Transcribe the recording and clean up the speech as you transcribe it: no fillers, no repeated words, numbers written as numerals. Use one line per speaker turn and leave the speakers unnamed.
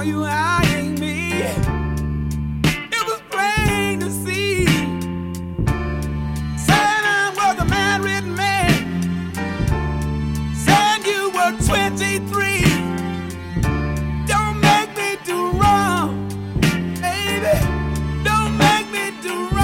you eyeing me. It was plain to see. Saying I was a married man. Saying you were 23. Don't make me do wrong, baby. Don't make me do wrong.